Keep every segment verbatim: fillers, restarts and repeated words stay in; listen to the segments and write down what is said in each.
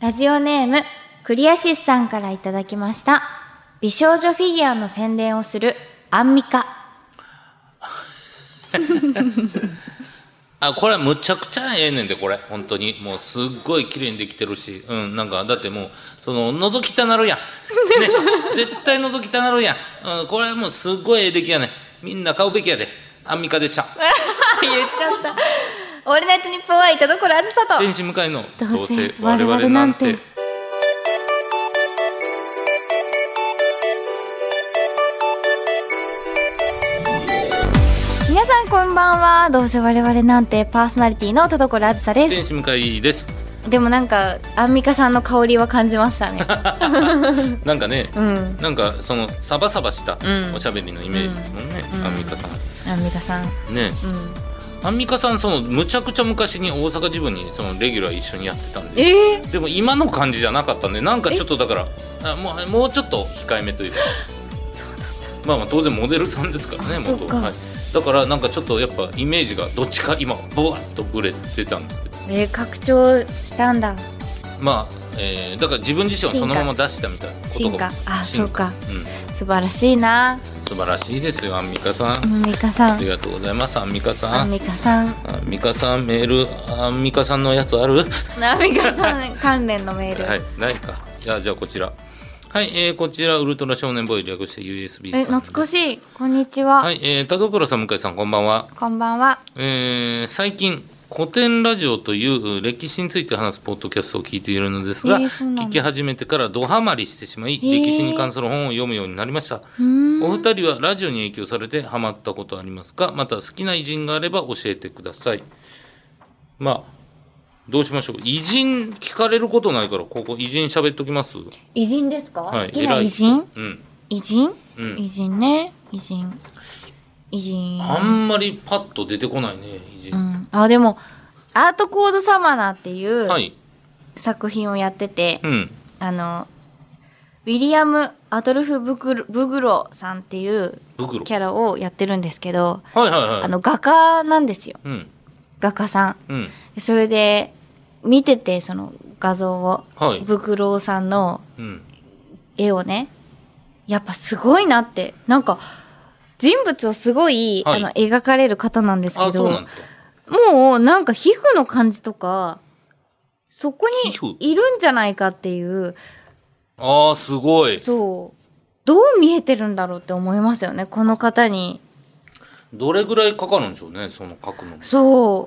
ラジオネームクリアシスさんからいただきました。美少女フィギュアの宣伝をするアンミカ。 あ、これはむちゃくちゃええねんで、これ本当にもうすっごい綺麗にできてるし、うん、なんかだってもうその覗きたなるやん、ね、絶対覗きたなるやん、うん、これはもうすっごいええ出来やねん。みんな買うべきやで。アンミカでした言っちゃった。オールナイトニッポンは田所あずさと天使向かいのどうせ我々なんて。皆さんこんばんは。どうせ我々なんてパーソナリティの田所あずさです。 天使向かいです。 でもなんかアンミカさんの香りは感じましたね。 なんかね、うん、なんかそのサバサバしたおしゃべりのイメージですもんね、うんうん、アンミカさん。 アンミカさんね、 うん、アンミカさんそのむちゃくちゃ昔に大阪時分にそのレギュラー一緒にやってたんで、 えー、 でも今の感じじゃなかったんで、なんかちょっとだからあもう、もうちょっと控えめというか。 そうなんだ。 まあまあ当然モデルさんですからね、元は、はい、だからなんかちょっとやっぱイメージがどっちか今ボワッとぶれてたんですけど、 えー、拡張したんだ。 まあ、えー、だから自分自身はそのまま出したみたいなことが進化。あ、そうか、 うん、 素晴らしいな。 素晴らしいですよ、アンミカさん。 アンミカさん、 ありがとうございます。アンミカさん、 アンミカさん、 アンミカさん、メール、アンミカさんのやつある？ アンミカさん関連のメールはい、ないか。じゃあじゃあこちら、はい、えー、こちらウルトラ少年ボーイ略して ユーエスビー さん。 え、懐かしい。こんにちは。 はい、えー、田所さん、向井さん、こんばんは。 こんばんは。 えー、最近古典ラジオという歴史について話すポッドキャストを聞いているのですが、えー、聞き始めてからドハマりしてしまい、えー、歴史に関する本を読むようになりました。お二人はラジオに影響されてハマったことありますか？また好きな偉人があれば教えてください。まあどうしましょう。偉人聞かれることないから、ここ偉人喋っときます。 偉人ですか？ はい、 好きな偉人、 うん、 偉人、 うん、 偉人ね。偉人偉人あんまりパッと出てこないね、偉人、 うん、あ、でもアートコードサマナーっていう作品をやってて、 はい、うん、 あのウィリアム・アドルフ・ブグロ、ブグロさんっていうキャラをやってるんですけど、 はいはいはい、 あの画家なんですよ、 うん、 画家さん、 うん、 それで見ててその画像を、 はい、 ブグロさんの絵をね、やっぱすごいなって、なんか人物をすごい、はい、あの描かれる方なんですけど、 あ、そうなんですか。 もうなんか皮膚の感じとかそこにいるんじゃないかっていう。 あー、すごい。 そう、どう見えてるんだろうって思いますよね、この方に。 どれぐらいかかるんでしょうね、その描くの。 そう、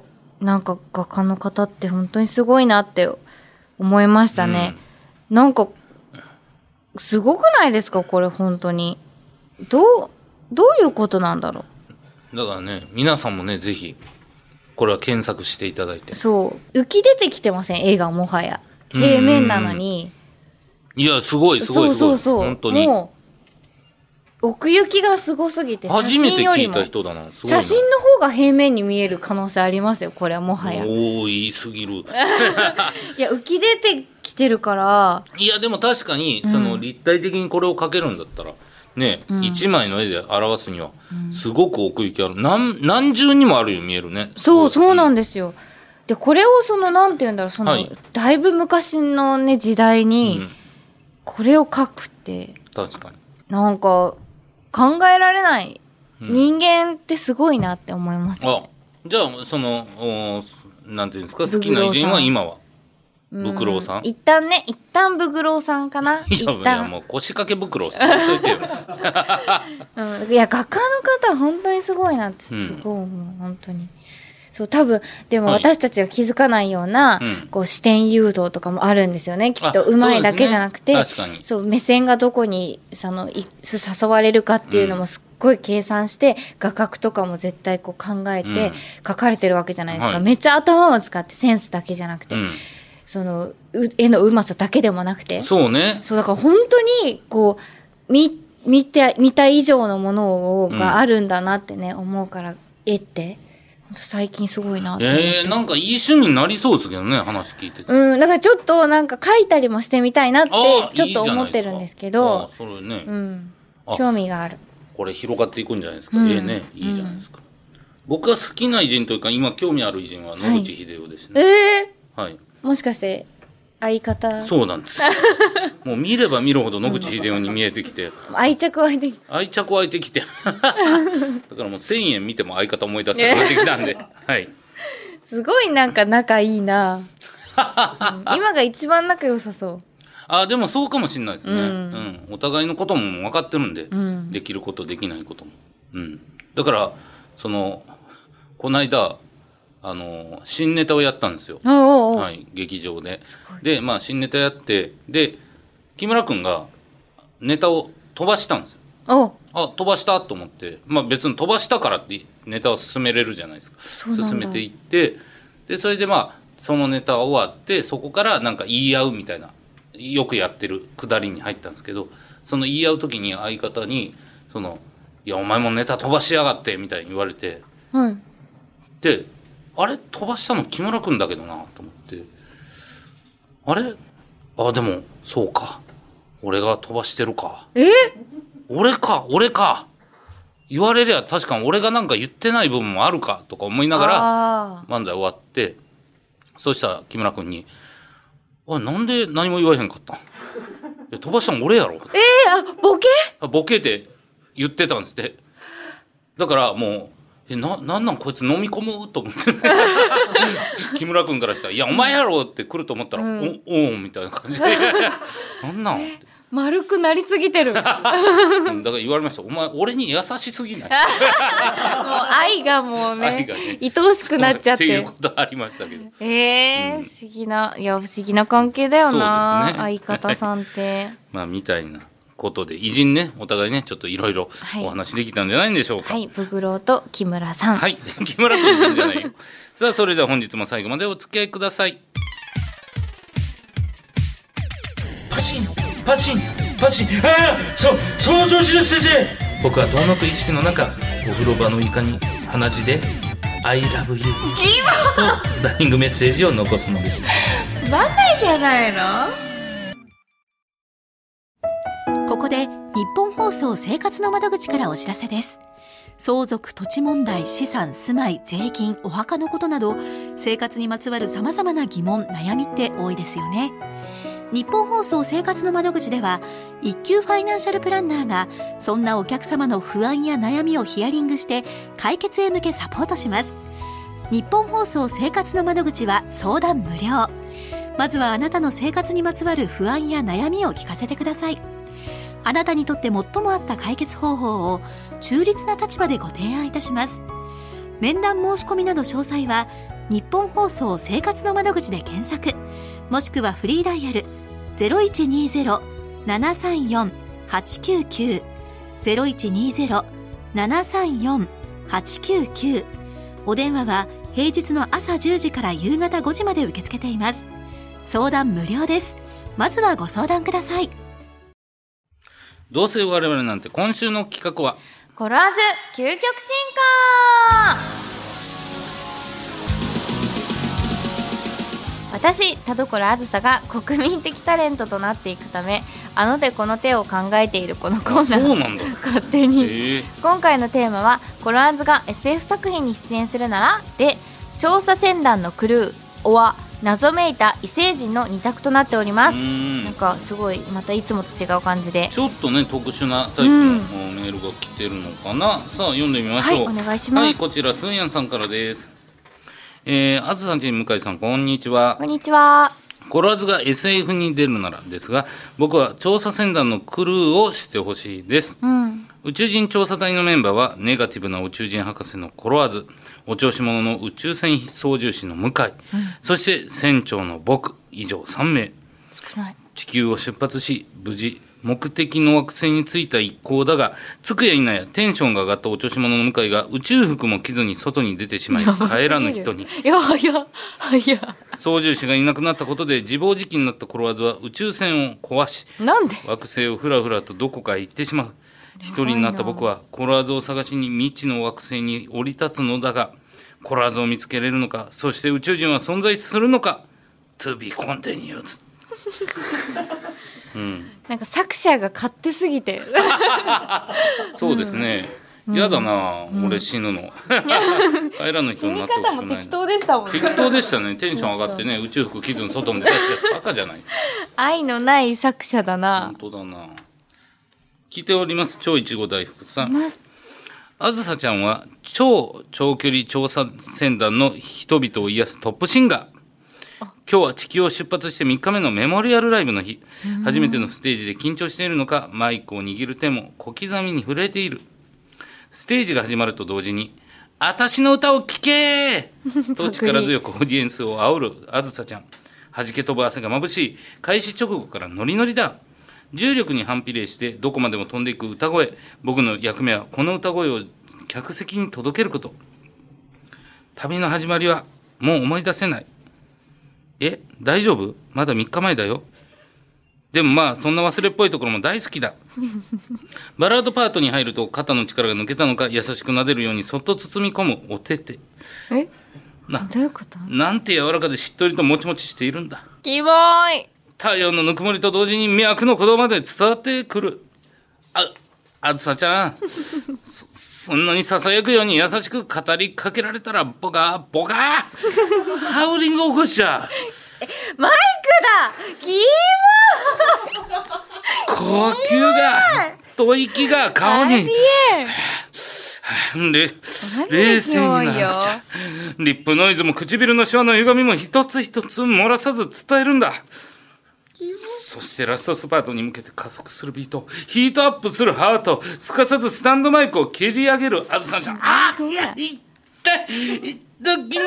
なんか画家の方って本当にすごいなって思いましたね、うん、なんかすごくないですかこれ。本当にどうどういうことなんだろう。だからね、皆さんもね、ぜひこれは検索していただいて。 そう浮き出てきてません？絵がもはや平面なのに。 いや、すごいすごいすごい。そうそうそう、本当にもう奥行きがすごすぎて、写真よりも初めて聞いた人だな。 写真の方が平面に見える可能性ありますよ、これはもはや。 おー、言い過ぎる。 いや、浮き出てきてるから。 いや、でも確かに、うん、その立体的にこれを描けるんだったらね、うん、一枚の絵で表すにはすごく奥行きある、うん、何, 何重にもあるように見えるね。 そうそうなんですよ。でこれをそのなんていうんだろう、その、はい、だいぶ昔のね時代にこれを描くって、 うん、確かになんか考えられない、うん、人間ってすごいなって思いますね。 あ、じゃあそのなんていうんですか、好きな偉人は今はブクロウさん、 一旦ね、一旦ブクロウさんかな。 いや、いやもう腰掛けブクロウしといてよ、 うん、いや画家の方は本当にすごいなってすごい思う、うん、本当に。そう多分でも私たちが気づかないような、はい、こう視点誘導とかもあるんですよね、きっと。うまいだけじゃなくて、 そうですね、確かに。 そう目線がどこにその誘われるかっていうのもすっごい計算して、うん、画角とかも絶対こう考えて描かれてるわけじゃないですか、うん、めっちゃ頭を使ってセンスだけじゃなくて、うん、その絵のうまさだけでもなくて、 そうね、 そうだから本当にこう 見, 見, て見た以上のものがあるんだなってね、うん、思うから、絵って最近すごいなって思って。 えー、なんかいい趣味になりそうですけどね、話聞いてて。 うん、だからちょっとなんか描いたりもしてみたいなってちょっと思ってるんですけど、 あ、それね、 うん、興味がある。これ広がっていくんじゃないですか、うん、ええね、いいじゃないですか、うん、僕が好きな偉人というか今興味ある偉人は野口英世ですね、 はい、えー、 はい、 もしかして相方。 そうなんですもう見れば見るほど野口英世に見えてきて愛着湧いてきて愛着湧いてきてだからもうせんえん見ても相方思い出すようになってきたんで、はい、 すごいなんか仲いいな今が一番仲良さそう。 あでもそうかもしれないですね、うんうんうん、お互いのことも分かってるんで、 うん、 できることできないことも、うん、だからそのこの間あの新ネタをやったんですよ。 おうおうおう、 はい、劇場でで、まあ、新ネタやってで木村君がネタを飛ばしたんですよ。 おあ飛ばしたと思って、まあ、別に飛ばしたからってネタを進めれるじゃないですか。進めていってでそれでまあそのネタが終わってそこからなんか言い合うみたいなよくやってるくだりに入ったんですけど、その言い合う時に相方にそのいやお前もネタ飛ばしやがってみたいに言われて、 はい、 であれ飛ばしたの木村君だけどなと思ってあれあでもそうか俺が飛ばしてるかえ俺か俺か言われりゃ確かに俺がなんか言ってない部分もあるかとか思いながら漫才終わってそうしたら木村君にあなんで何も言わへんかったん飛ばしたの俺やろえー、 あボケあボケって言ってたんですって。だからもうえななんなんこいつ飲み込むと思って木村君からしたらいやお前やろって来ると思ったら、うん、おおみたいな感じでなんなんって丸くなりすぎてるだから言われましたお前俺に優しすぎないもう愛がもう ね, ね愛おしくなっちゃってっていうことありましたけどえーうん、不思議ないや不思議な関係だよな、ね、相方さんってまあみたいなことで偉人ねお互いねちょっといろいろお話できたんじゃないんでしょうか。 はいブクロウと木村さんはい木村君じゃないよさあそれでは本日も最後までお付き合いください。 パシンパシンパシンああそその調子です先生。 僕は遠のく意識の中お風呂場の床に鼻血で I love you とダイイングメッセージを残すのでした。 バカじゃないの。 ここで日本放送生活の窓口からお知らせです。相続、土地問題、資産、住まい、税金、お墓のことなど生活にまつわる様々な疑問、悩みって多いですよね。日本放送生活の窓口では一級ファイナンシャルプランナーがそんなお客様の不安や悩みをヒアリングして解決へ向けサポートします。日本放送生活の窓口は相談無料。まずはあなたの生活にまつわる不安や悩みを聞かせてください。あなたにとって最も合った解決方法を中立な立場でご提案いたします。面談申し込みなど詳細は日本放送生活の窓口で検索、もしくはフリーダイヤル ゼロいちにゼロ ななさんよん はちきゅうきゅう ゼロいちにゼロ ななさんよん はちきゅうきゅう。お電話は平日の朝じゅうじから夕方ごじまで受け付けています。相談無料です。まずはご相談ください。 どうせ我々なんて。今週の企画はコロワーズ究極進化。私田所あずさが国民的タレントとなっていくためあの手この手を考えているこのコーナー。 そうなんだ勝手に、 えー、 今回のテーマはコロワーズが エスエフ 作品に出演するならで調査船団のクルーおは謎めいた異星人のに択となっております。んなんかすごいまたいつもと違う感じでちょっとね特殊なタイプのメールが来てるのかな、うん、さあ読んでみましょう。 はい、お願いします。 はい、こちらスンヤンさんからです。えー、あずさんち向井さんこんにちは。 こんにちは。 コロワーズが エスエフ に出るならですが僕は調査船団のクルーをしてほしいです、うん、宇宙人調査隊のメンバーはネガティブな宇宙人博士のコロワーズ、お調子者の宇宙船操縦士の向井、うん、そして船長の僕以上さんめい。 少ない。 地球を出発し無事目的の惑星に着いた一行だが着くや否やテンションが上がったお調子者の向井が宇宙服も着ずに外に出てしまい帰らぬ人に。 いやいやいや操縦士がいなくなったことで自暴自棄になったコロワーズは宇宙船を壊しなんで惑星をふらふらとどこかへ行ってしまう。一人になった僕はコロワーズを探しに未知の惑星に降り立つのだがコロワーズを見つけれるのか、そして宇宙人は存在するのか To be continued うん、 なんか作者が勝手すぎてそうですね、 やだな、うん、俺死ぬの帰らぬ人になってほしくない。 死に方も適当でしたもんね。 適当でしたね。テンション上がってね、宇宙服着ずに外に出てバカじゃない。 愛のない作者だな。 本当だな。聞いております。超いちご大福さん。あずさちゃんは超長距離調査船団の人々を癒すトップシンガー。今日は地球を出発してみっかめのメモリアルライブの日。初めてのステージで緊張しているのか、マイクを握る手も小刻みに震えている。ステージが始まると同時に、あたしの歌を聴けーと力強くオーディエンスを煽るあずさちゃん。弾け飛ぶ汗が眩しい。開始直後からノリノリだ。重力に反比例してどこまでも飛んでいく歌声。僕の役目はこの歌声を客席に届けること。旅の始まりはもう思い出せない。え、大丈夫？まだみっかまえだよ。でもまあそんな忘れっぽいところも大好きだ。バラードパートに入ると肩の力が抜けたのか、優しく撫でるようにそっと包み込むお手手。 えなどういうこと？ なんて柔らかでしっとりともちもちしているんだ。 キモーい。 太陽のぬくもりと同時に脈の鼓動まで伝わってくる。あ、あずさちゃんそ, そんなにささやくように優しく語りかけられたらボカボカハウリングを起こしちゃう。 マイクだ。キモ呼吸が吐息が顔にで冷静にならなくちゃ。リップノイズも唇のシワの歪みも一つ一つ漏らさず伝えるんだ。そしてラストスパートに向けて加速するビート、ヒートアップするハート、すかさずスタンドマイクを切り上げるあずさちゃん。あいやいったいった気持ち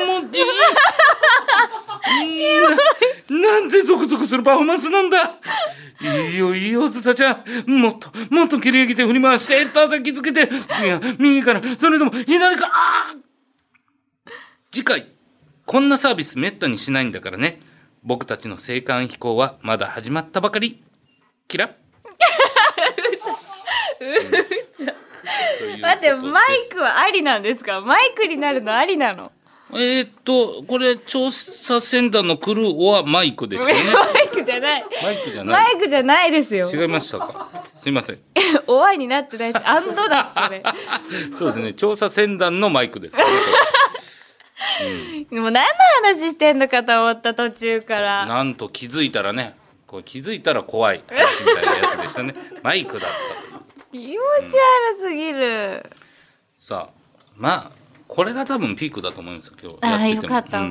いいな。なんてゾクゾクするパフォーマンスなんだ。いいよいいよあずさちゃん、もっともっと切り上げて振り回して叩きつけて、次は右からそれとも左から。あ次回こんなサービスめったにしないんだからね。僕たちの青函飛行はまだ始まったばかり。キラッ待って、マイクはありなんですか？マイクになるのありなの？ えー、っとこれ調査船団のクルーはマイクですよね。 マイクじゃない。 マイクじゃない。 マイクじゃないですよ。 違いましたか。すいません。 おわになってないし、アンドだそれ。 そうですね。調査船団のマイクですからね。 うん、もう何の話してんのかと思った途中から。 なんと気づいたらね、こう気づいたら怖い話みたいなやつでしたね。マイクだったという。 気持ち悪すぎる、うん、 さあまあこれが多分ピークだと思うんですよ今日。 ああよかった、うん、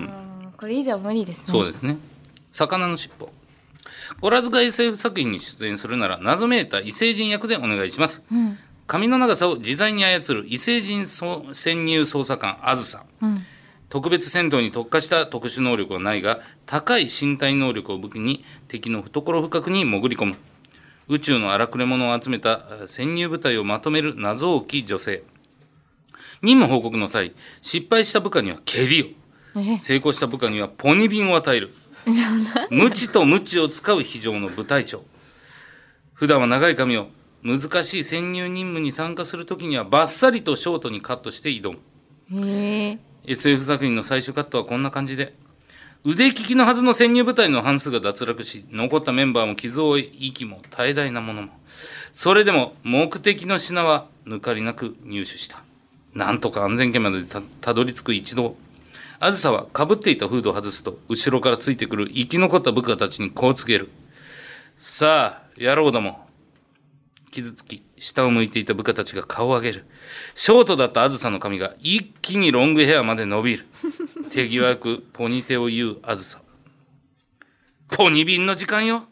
これ以上無理ですね。 そうですね。魚のしっぽ。ゴラ塚 エスエフ 作品に出演するなら謎めいた異星人役でお願いします、うん、髪の長さを自在に操る異星人潜入捜査官あずさ、うん、特別戦闘に特化した特殊能力はないが高い身体能力を武器に敵の懐深くに潜り込む。宇宙の荒くれ者を集めた潜入部隊をまとめる謎多き女性。任務報告の際、失敗した部下には蹴りを、成功した部下にはポニビンを与える。無知と無知を使う非常の部隊長。普段は長い髪を、難しい潜入任務に参加するときにはバッサリとショートにカットして挑む。へ エスエフ 作品の最終カットはこんな感じで、腕利きのはずの潜入部隊の半数が脱落し、残ったメンバーも傷を負い、息も絶え絶えなものも。それでも目的の品は抜かりなく入手した。なんとか安全圏まで た, たどり着く一同。あずさはかぶっていたフードを外すと、後ろからついてくる生き残った部下たちにこう告げる。さあ、野郎ども。傷つき、下を向いていた部下たちが顔を上げる。ショートだったあずさの髪が一気にロングヘアまで伸びる。手際よくポニテを言うあずさ。ポニビンの時間よ。うわ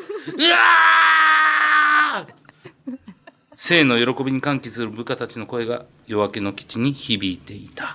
ー生の喜びに歓喜する部下たちの声が夜明けの基地に響いていた。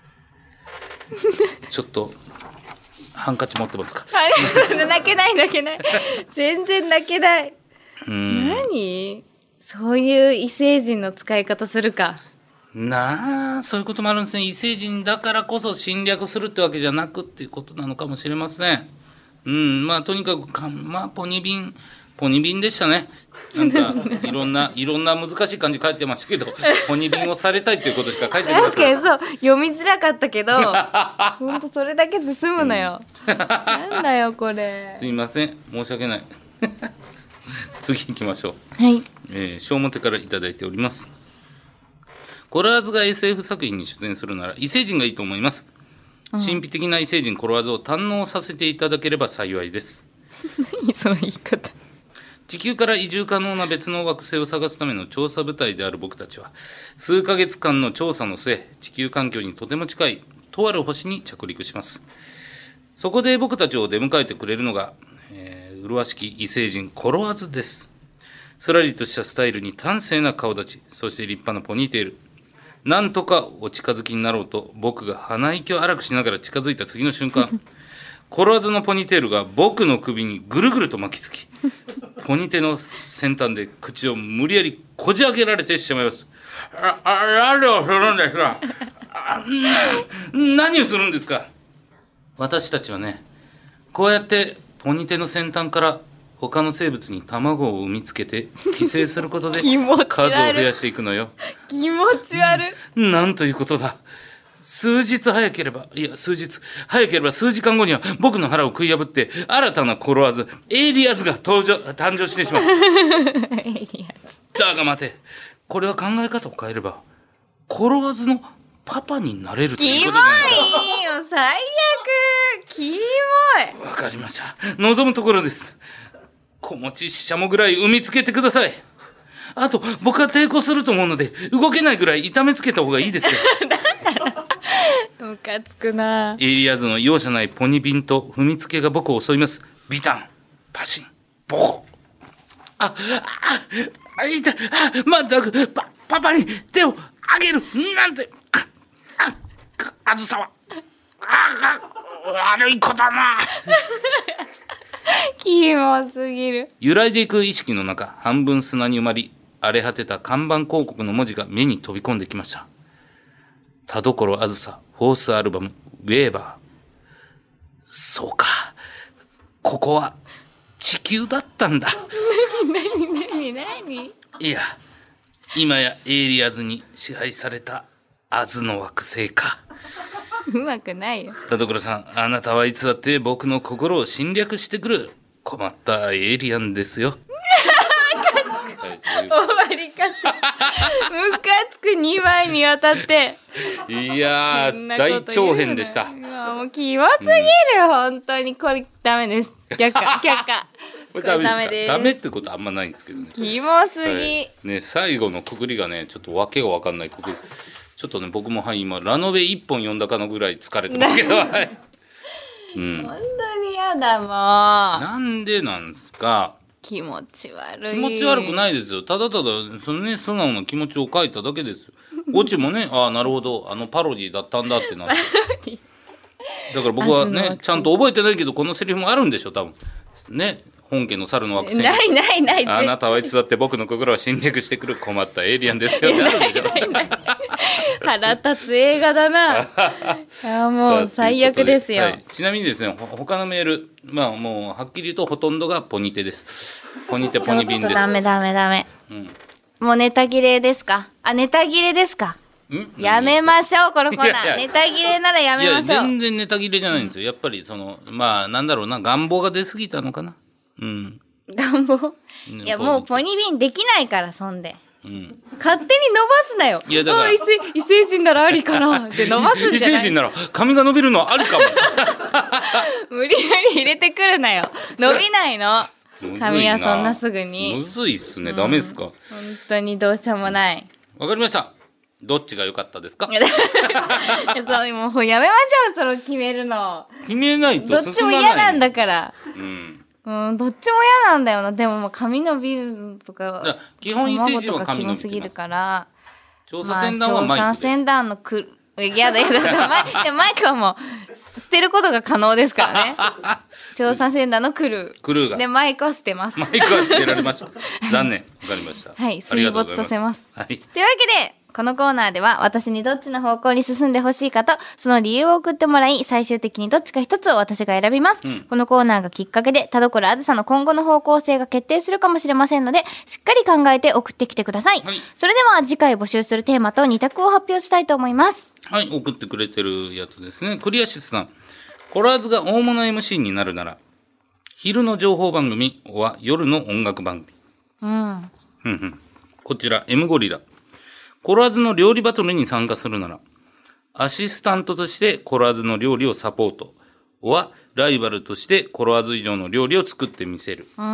ちょっとハンカチ持ってますか。 泣けない泣けない。全然泣けない。 うん何そういう異星人の使い方するかなあ。そういうこともあるんですね。異星人だからこそ侵略するってわけじゃなくっていうことなのかもしれません。うんまあとにかくかまあポニビンポニビンでしたね。なんかいろんないろんな難しい漢字書いてましたけどポニビンをされたいということしか書いてなかったです。 確かにそう読みづらかったけど本当それだけで済むのよ、うん、なんだよこれ。 すいません申し訳ない次行きましょう。 はい、 えー、小表からいただいております。 コロワーズが エスエフ 作品に出演するなら異星人がいいと思います。神秘的な異星人コロワーズを堪能させていただければ幸いです。 何その言い方。 地球から移住可能な別の惑星を探すための調査部隊である僕たちは、数ヶ月間の調査の末、地球環境にとても近いとある星に着陸します。そこで僕たちを出迎えてくれるのが、えー、麗しき異星人コロワーズです。すらりとしたスタイルに端正な顔立ち、そして立派なポニーテール。なんとかお近づきになろうと僕が鼻息を荒くしながら近づいた次の瞬間、コロワーズのポニーテールが僕の首にぐるぐると巻きつき、ポニテの先端で口を無理やりこじ開けられてしまいます。あ、あ、何をするんですか。あ、何をするんですか。私たちはね、こうやってポニテの先端から他の生物に卵を産みつけて寄生することで数を増やしていくのよ。 気持ち悪い。 なんということだ。数日早ければ、いや数日早ければ数時間後には僕の腹を食い破って新たなコロワーズ、エイリアズが登場誕生してしまう。だが待て、これは考え方を変えればコロワーズのパパになれるということだ。 キモいよ、最悪。キモい。 わかりました。望むところです。子持ちししゃもぐらい産みつけてください。あと僕は抵抗すると思うので動けないぐらい痛めつけた方がいいですよ。 ムカつくな。 エイリアズの容赦ないポニビンと踏みつけが僕を襲います。ビタン、パシン、ボコ。あ、あ、あ、痛い。あ、まったくパパパに手をあげるなんて。あ、あずさはあ、悪い子だな。 キモすぎる。 揺らいでいく意識の中、半分砂に埋まり荒れ果てた看板広告の文字が目に飛び込んできました。田所あずさフォースアルバムウェーバー。そうか、ここは地球だったんだ。 何何何何。 いや、今やエイリアズに支配されたアズの惑星か。 うまくないよ。 田所さん、あなたはいつだって僕の心を侵略してくる困ったエイリアンですよ。 終わり方ムカつくにまいにわたって。 いやー大長編でした。 もうキモすぎる、うん、本当にこれダメです。却下却下。 これダメですか。ですダメってことはあんまないんですけどね。 キモすぎ、はい、 ね、最後のくくりがねちょっとわけがわかんないくくり。ちょっとね僕もはい今ラノベ一本読んだかのぐらい疲れてますけど、はい、うん、 本当にやだもん。 なんでなんですか。 気持ち悪い。 気持ち悪くないですよ。ただただそのね素直な気持ちを書いただけですよ。オチもね、ああなるほど、あのパロディだったんだってなって。だから僕はねちゃんと覚えてないけどこのセリフもあるんでしょ多分ね。本家の猿の惑星。 ないないない。 あなたはいつだって僕の心を侵略してくる困ったエイリアンですよってあるでしょ。 ないない腹立つ映画だな。あもう最悪ですよ、はい、 ちなみにですね他のメール、まあもうはっきり言うとほとんどがポニテです。ポニテポニビンです。 ダメダメダメ、うん、もうネタ切れですか。あネタ切れですか。んやめましょうこのコーナー。いやいやネタ切れならやめましょう。 いや全然ネタ切れじゃないんですよ。やっぱりそのまあなんだろうな願望が出過ぎたのかな。うん、 願望いやもうポニビンできないからそんで、うん、勝手に伸ばすなよ。 いやだから異星、異星人ならありかなって伸ばすんじゃない。 異星人なら髪が伸びるのはありかも。 無理やり入れてくるなよ。伸びないの髪はそんなすぐに。 むずいっすね、うん、ダメですか。 本当にどうしようもない。 わかりました。どっちが良かったですか。 そうもうやめましょうその決めるの。 決めないと進まない。 どっちも嫌なんだから。 うんうん、どっちも嫌なんだよな。でももう髪伸びるとか基本異星人は髪伸びてます。 すぎるから調査船団はマイクです、まあ、 調査船団のくやだやだマイマイクはもう捨てることが可能ですからね。調査船団のクルークルーがでマイクは捨てます。 マイクは捨てられました。残念。わかりました。 はい水没させます、 はい、 というわけでこのコーナーでは私にどっちの方向に進んでほしいかとその理由を送ってもらい最終的にどっちか一つを私が選びます、うん、このコーナーがきっかけで田所あずさの今後の方向性が決定するかもしれませんのでしっかり考えて送ってきてください、はい、それでは次回募集するテーマとに択を発表したいと思います。 はい送ってくれてるやつですね。クリアシスさん、コラーズが大物 エムシー になるなら昼の情報番組は夜の音楽番組。 うんうんうんこちら M ゴリラコロワーズの料理バトルに参加するなら、アシスタントとしてコロワーズの料理をサポートはライバルとしてコロワーズ以上の料理を作ってみせる、 うん、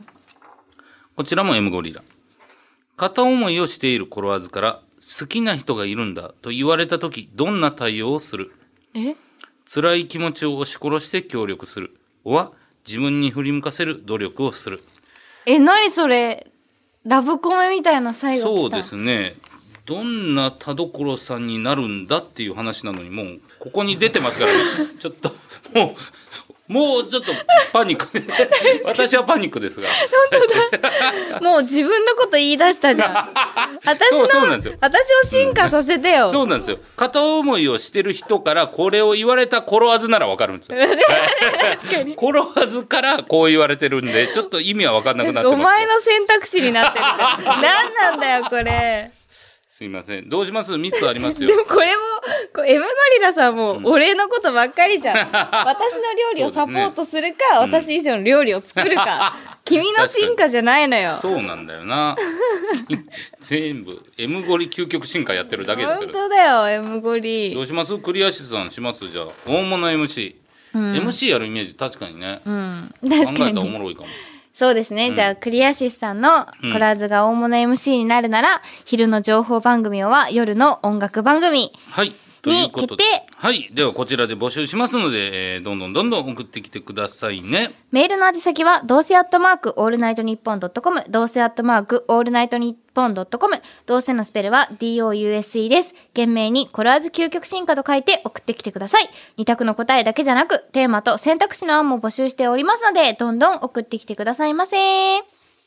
こちらも M ゴリラ。片思いをしているコロワーズから好きな人がいるんだと言われた時、どんな対応をする？ え辛い気持ちを押し殺して協力するは自分に振り向かせる努力をする。 え、何それ、ラブコメみたいな最後来た。 そうですね。どんな田所さんになるんだっていう話なのに、もうここに出てますからねちょっともうもうちょっとパニック私はパニックですが本当だもう自分のこと言い出したじゃん私のそうそうなんですよ。私を進化させてよ、 うん、そうなんですよ。片思いをしてる人からこれを言われたコロワーズなら分かるんですよ確かにコロワーズからこう言われてるんでちょっと意味は分かんなくなってます。 お前の選択肢になってる何なんだよこれ。 すいません、どうします？みっつありますよでもこれもこう M ゴリラさんも俺のことばっかりじゃん、うん、私の料理をサポートするか、ね、私以上の料理を作るか、うん、君の進化じゃないのよ。 そうなんだよな全部 M ゴリ究極進化やってるだけですけど。 本当だよ M ゴリ。 どうします？クリアシスさんします？じゃあ大物 エムシー、うん、エムシー やるイメージ確かにね、うん、確かに考えたらおもろいかも。 そうですね、うん、じゃあクリアシスさんのコラーズが大物 エムシー になるなら、うん、昼の情報番組は夜の音楽番組に決定。 はい、ではこちらで募集しますので、えー、どんどんどんどん送ってきてくださいね。 メールの宛先はどうせアットマークオールナイトニッポンドットコム、どうせアットマークオールナイトニッポンドットコム、どうせのスペルは ディーオーユーエスイー です。懸命にコラーズ究極進化と書いて送ってきてください。二択の答えだけじゃなくテーマと選択肢の案も募集しておりますので、どんどん送ってきてくださいませ。明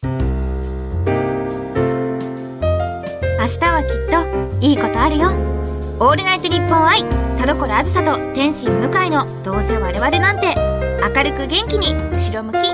日はきっといいことあるよ。オールナイトニッポン愛、田所あずさと天心向井のどうせ我々なんて。明るく元気に後ろ向き。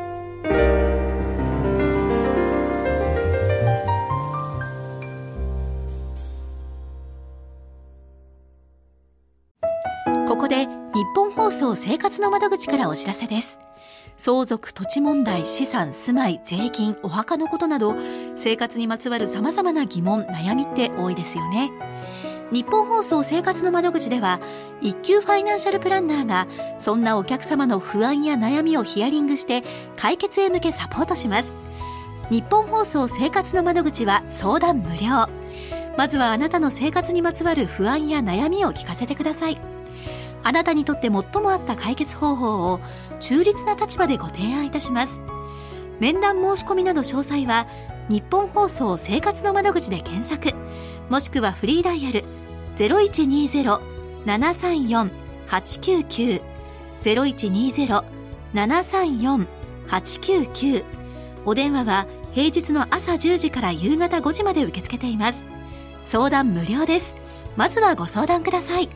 ここで日本放送生活の窓口からお知らせです。相続、土地問題、資産、住まい、税金、お墓のことなど生活にまつわる様々な疑問、悩みって多いですよね。日本放送生活の窓口では一級ファイナンシャルプランナーがそんなお客様の不安や悩みをヒアリングして解決へ向けサポートします。日本放送生活の窓口は相談無料。まずはあなたの生活にまつわる不安や悩みを聞かせてください。あなたにとって最も合った解決方法を中立な立場でご提案いたします。面談申し込みなど詳細は日本放送生活の窓口で検索、もしくはフリーダイヤル ゼロイチニーゼロ ななさんよん はちきゅうきゅう ゼロイチニーゼロ ななさんよん はちきゅうきゅう。お電話は平日の朝じゅうじから夕方ごじまで受け付けています。相談無料です。まずはご相談ください。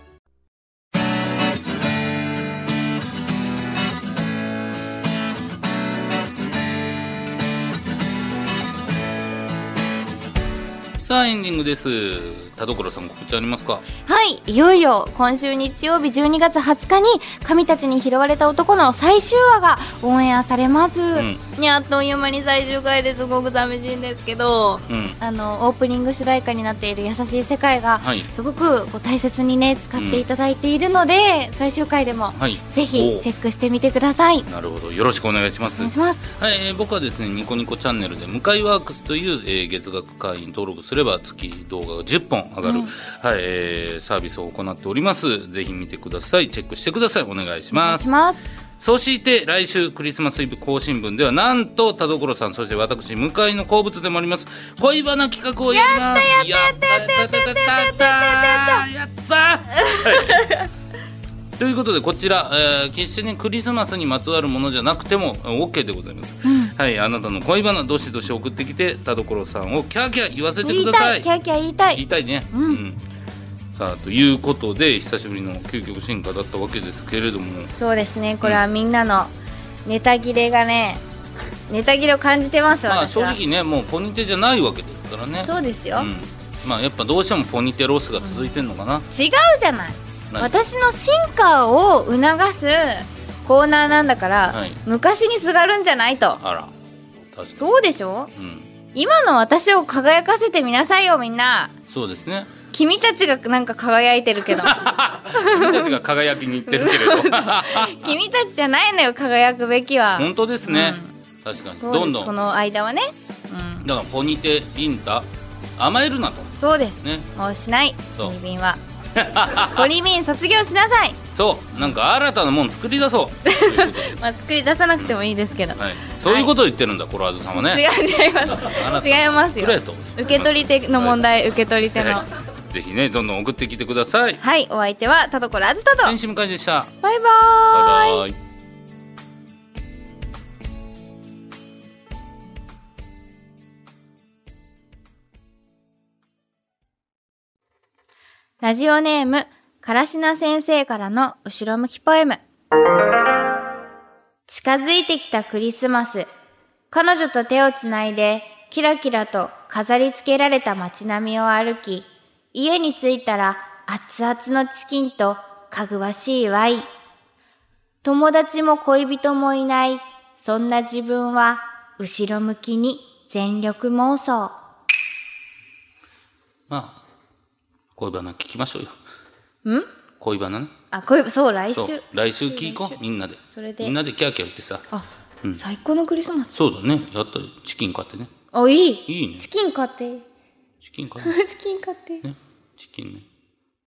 さあエンディングです。田所さん告知ありますか？ はい、いよいよ今週日曜日じゅうにがつはつかに神たちに拾われた男の最終話がオンエアされます、うん、にあっという間に最終回ですごく寂しいんですけど、うん、あのオープニング主題歌になっている優しい世界がすごくこう大切にね使っていただいているので、うん、最終回でもぜひチェックしてみてください。 なるほど、よろしくお願いします。 お願いします。 はい、えー、僕はですねニコニコチャンネルで向井ワークスという、えー、月額会員登録すれば月動画がじゅっぽん上がる、うん、はいえー、サービスを行っております。ぜひ見てください。チェックしてください。お願いします。 お願いします。 そして来週クリスマスイブ更新分ではなんと田所さんそして私向井の好物でもあります恋バナ企画をやります。 やったやったやったやったやったやったやったということでこちら、えー、決してねクリスマスにまつわるものじゃなくても OK でございます、うん、はい、あなたの恋バナどしどし送ってきて田所さんをキャーキャー言わせてください。 言いたい、キャーキャー言いたい言いたいね、 うんうん、 さあということで久しぶりの究極進化だったわけですけれども、 そうですね、これはみんなのネタ切れがね、うん、ネタ切れを感じてます。 まあ正直ねもうポニテじゃないわけですからね。 そうですよ、うん、 まあやっぱどうしてもポニテロスが続いてんのかな、うん、 違うじゃない、私の進化を促すコーナーなんだから、はい、昔にすがるんじゃないと。 あら確かにそうでしょ、 うん、 今の私を輝かせてみなさいよみんな。 そうですね。 君たちがなんか輝いてるけど君たちが輝きに行ってるけれど君たちじゃないのよ、輝くべきは。 本当ですね、うん、確かにどんどんこの間はね、うん、 だからポニテビンタ甘えるなと。 そうです、 ね、 もうしないポニビンはポニビン卒業しなさい。 そうなんか新たなもん作り出そうまあ作り出さなくてもいいですけど、 うんはい、そういうことを言ってるんだ、はい、コロワーズさんはね。 違う違います違いますよ。受け取り手の問題、はい、受け取り手の、はい、 ぜひねどんどん送ってきてください。 はい、お相手は田所あずたと天使向井でした。 バイバーイ。 バイバイ。 ラジオネームからしな先生からの後ろ向きポエム。近づいてきたクリスマス、彼女と手をつないでキラキラと飾り付けられた街並みを歩き、家に着いたら熱々のチキンとかぐわしいワイン。友達も恋人もいない、そんな自分は後ろ向きに全力妄想。 まあ恋バナ聞きましょうよ。 ん？ 恋バナね。 あ、恋そう来週。 そう来週聞こうみんなで。 それでみんなでキャーキャー言ってさ。 あ、うん、最高のクリスマス。 そうだね。やったチキン買ってね。 あ、いい。 いいね。 チキン買って。 チキン買って。 チキン買って。 ね、チキンね。